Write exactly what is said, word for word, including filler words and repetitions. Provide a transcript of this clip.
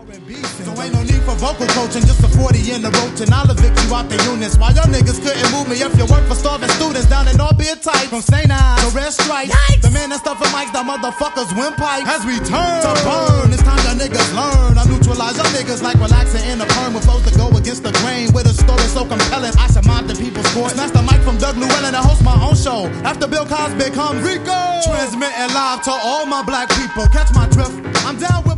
So ain't no need for vocal coaching, just a forty in the roach and I'll evict you out the units. While y'all niggas couldn't move me if you work for starving students down in Albeit Tight. From Saint Ives to Red Stripe, the man and stuff for mics, the motherfuckers windpipe. As we turn to burn, it's time y'all niggas learn. I neutralize y'all niggas like relaxing in a perm with flows to go against the grain. With a story so compelling, I should mock the people's sports. Snatch the mic from Doug Llewellyn and host my own show. After Bill Cosby comes Rico, transmitting live to all my black people. Catch my drift, I'm down with